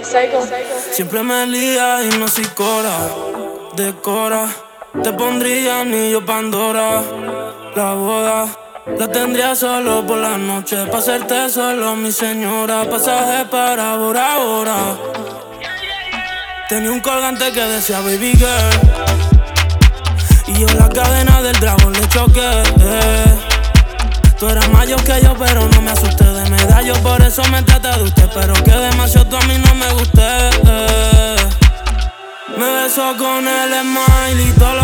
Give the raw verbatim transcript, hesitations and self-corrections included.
Siempre me lía y no soy cora. Decora, te pondría anillo Pandora. La boda la tendría solo por la noche, pa' hacerte solo mi señora. Pasaje para Bora Bora. Tenía un colgante que decía baby girl, y yo la cadena del dragón le choqué. Tú eras mayor que yo, pero no me asusté de medallo. Por eso me traté de usted, pero que demasiado tú a mí no me gusté. Me besó con el smile y todo lo